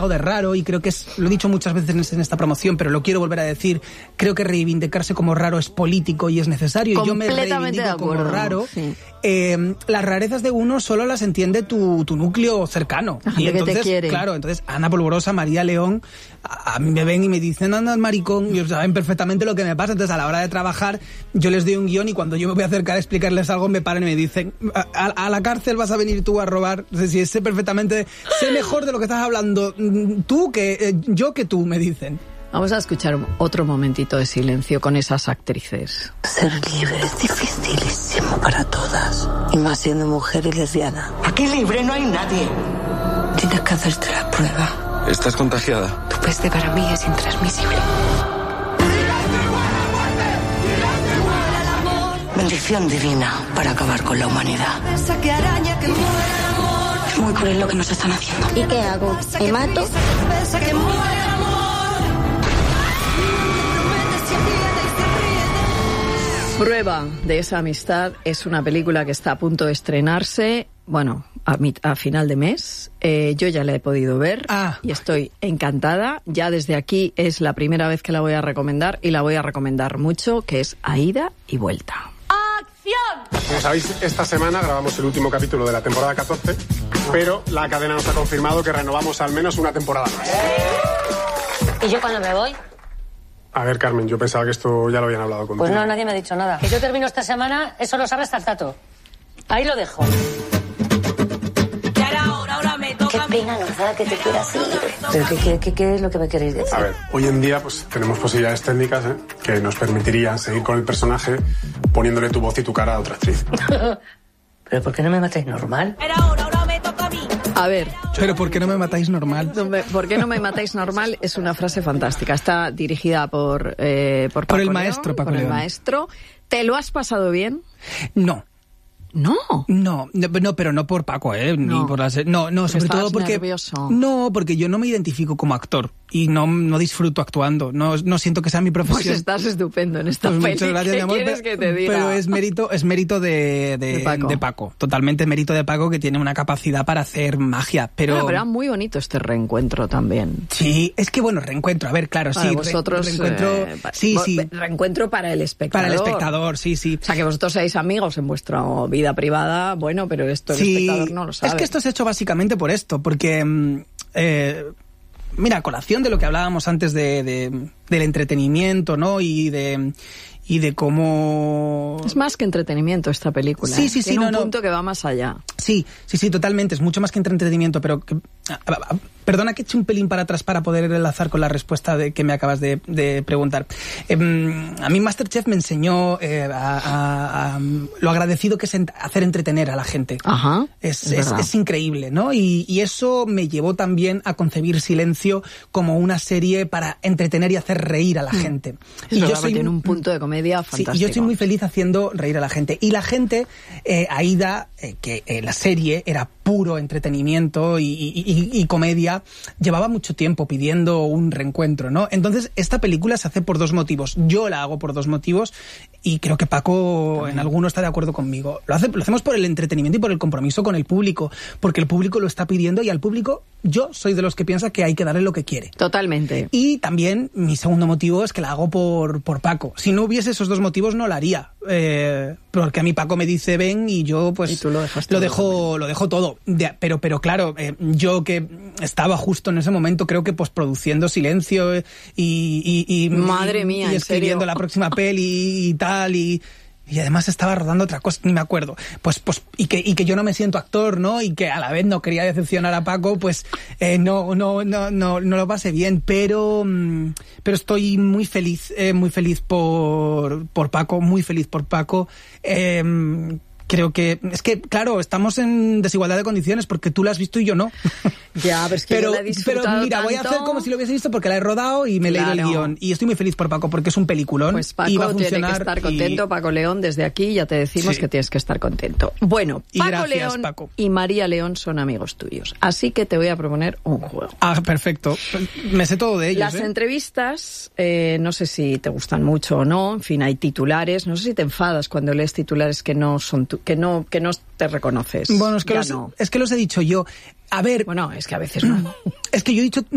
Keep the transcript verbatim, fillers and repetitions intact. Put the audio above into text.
tachado de raro, y creo que es, lo he dicho muchas veces en esta promoción, pero lo quiero volver a decir, creo que reivindicarse como raro es político y es necesario, y yo me reivindico como raro. Sí. Eh, las rarezas de uno solo las entiende tu, tu núcleo cercano. Ajá, y entonces, que te quiere. claro, entonces Ana Polvorosa, María León, a, a mí me ven y me dicen, anda, maricón, y saben perfectamente lo que me pasa. Entonces, a la hora de trabajar, yo les doy un guión y cuando yo me voy a acercar a explicarles algo, me paran y me dicen, a, a, a la cárcel vas a venir tú a robar. O sea, si sé perfectamente, sé mejor de lo que estás hablando tú que eh, yo que tú, me dicen. Vamos a escuchar otro momentito de silencio con esas actrices. Ser libre es dificilísimo para todas, y más siendo mujer y lesbiana. Aquí libre no hay nadie. Tienes que hacerte la prueba. ¿Estás contagiada? Tu peste para mí es intransmisible. Bendición divina para acabar con la humanidad. Es muy cruel lo que nos están haciendo. ¿Y qué hago? ¿Me mato? Prueba de esa amistad es una película que está a punto de estrenarse, bueno, a, mi, a final de mes. Eh, yo ya la he podido ver ah. y estoy encantada. Ya desde aquí es la primera vez que la voy a recomendar y la voy a recomendar mucho, que es A Ida y Vuelta. ¡Acción! Como sabéis, esta semana grabamos el último capítulo de la temporada catorce, pero la cadena nos ha confirmado que renovamos al menos una temporada más. ¿Y yo cuándo me voy? A ver, Carmen, yo pensaba que esto ya lo habían hablado contigo. Pues no, nadie me ha dicho nada. Que yo termino esta semana, eso lo sabe hasta el tato. Ahí lo dejo. Qué pena nos da que te quieras ir. ¿Pero qué, qué, qué, qué es lo que me queréis decir? A ver, hoy en día pues tenemos posibilidades técnicas ¿eh? que nos permitirían seguir con el personaje poniéndole tu voz y tu cara a otra actriz. ¿Pero por qué no me matáis normal? A ver. Pero ¿por qué no me matáis normal? No me, ¿Por qué no me matáis normal? Es una frase fantástica. Está dirigida por eh, por, por Paco el maestro León, Paco por León. el maestro. ¿Te lo has pasado bien? No. No. No, no, pero no por Paco, ¿eh? No. Ni por la se- no, no, sobre todo porque nervioso. no, porque yo no me identifico como actor y no, no disfruto actuando. No, no siento que sea mi profesión. Pues estás estupendo en esta Pues peli. muchas gracias, ¿Qué mi amor, quieres pero, que te diga? pero es mérito, es mérito de, de, De Paco. de Paco. Totalmente mérito de Paco, que tiene una capacidad para hacer magia. Pero, Bueno, pero era muy bonito este reencuentro también. sí, es que bueno, reencuentro, a ver, claro, Para sí, vosotros, re- reencuentro, eh, pa- sí, vo- sí, reencuentro para el espectador. para el espectador, sí, sí. O sea, que vosotros seáis amigos en vuestra vida privada, bueno, pero esto el Sí, espectador no lo sabe. es que esto se ha hecho básicamente por esto, porque mm, eh, mira, a colación de lo que hablábamos antes de, de del entretenimiento, ¿no? Y de y de cómo Es más que entretenimiento esta película. Sí, ¿eh? sí, sí, Tiene no, un no. punto que va más allá. Sí, sí, sí, totalmente. Es mucho más que entretenimiento, pero que, a, a, a, perdona que eche un pelín para atrás para poder enlazar con la respuesta de, que me acabas de, de preguntar. Eh, a mí MasterChef me enseñó eh, a, a, a, lo agradecido que es en, hacer entretener a la gente. Ajá. Es, es, es, es increíble, ¿no? Y, y eso me llevó también a concebir Silencio como una serie para entretener y hacer reír a la gente. Es y verdad, yo soy tiene un punto de comedia fantástico. Sí, y yo soy muy feliz haciendo reír a la gente. Y la gente, eh, Aida, eh, que eh, la serie era puro entretenimiento y, y, y, y comedia, llevaba mucho tiempo pidiendo un reencuentro, ¿no? Entonces, esta película se hace por dos motivos. Yo la hago por dos motivos y creo que Paco también en alguno está de acuerdo conmigo. Lo, hace, lo hacemos por el entretenimiento y por el compromiso con el público, porque el público lo está pidiendo y al público yo soy de los que piensa que hay que darle lo que quiere. Totalmente. Y también mi segundo motivo es que la hago por, por Paco. Si no hubiese esos dos motivos no la haría. Eh, porque a mí Paco me dice ven y yo pues y tú lo, dejas lo todo dejo también. lo dejo todo. De, pero pero claro, eh, yo que estaba justo en ese momento creo que postproduciendo Silencio eh, y, y, y madre y, mía, y ¿en escribiendo serio? la próxima peli y tal y Y además estaba rodando otra cosa, ni me acuerdo. Pues, pues, y que, y que yo no me siento actor, ¿no? Y que a la vez no quería decepcionar a Paco, pues, eh, no, no, no, no, no lo pasé bien. Pero, pero estoy muy feliz, eh, muy feliz por, por Paco, muy feliz por Paco. Eh, Creo que, es que, claro, estamos en desigualdad de condiciones porque tú la has visto y yo no. Ya, pero es que pero, yo la he disfrutado pero mira, tanto. voy a hacer como si lo hubiese visto porque la he rodado y me he Claro. leído el guión. Y estoy muy feliz por Paco porque es un peliculón. Pues Paco y va a tiene que funcionar estar contento. y... Paco León, desde aquí ya te decimos Sí. que tienes que estar contento. Bueno, Y Paco gracias, León Paco. y María León son amigos tuyos. Así que te voy a proponer un juego. Ah, perfecto. Me sé todo de ellos, Las ¿eh? entrevistas, eh, no sé si te gustan mucho o no, en fin, hay titulares, no sé si te enfadas cuando lees titulares que no son tu, que no que no te reconoces. Bueno, es que, Ya los, no. es que los he dicho yo. A ver... Bueno, es que a veces no. Es que yo he dicho...